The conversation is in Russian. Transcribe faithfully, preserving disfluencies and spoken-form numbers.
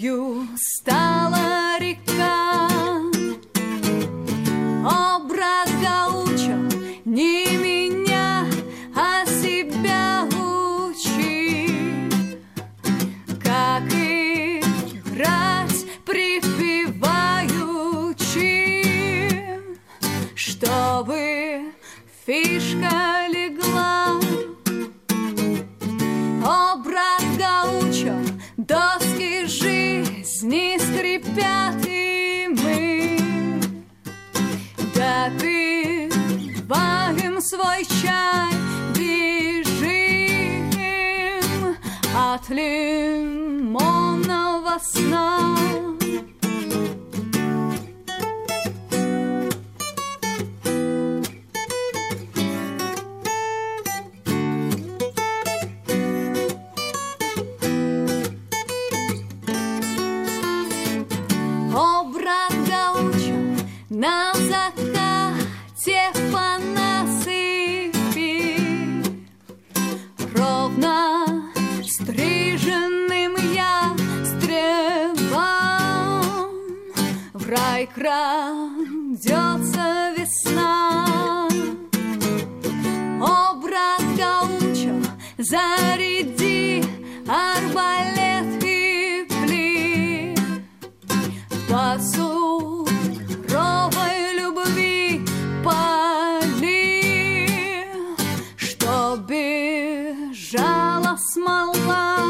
Рекою стала река. О, брат Гаучо, не меня, а себя учи, как играть припеваючи, чтобы фишка легла. О, брат Гаучо, доски жизни скрипят, и мы допиваем свой чай, бежим от лимонного сна. О, брат Гаучо, на закате по насыпи ровно стриженным я стрелам в рай крадется весна. О, брат Гаучо, заряди арбалет и пли, по суровой любви пали, что бежала смола.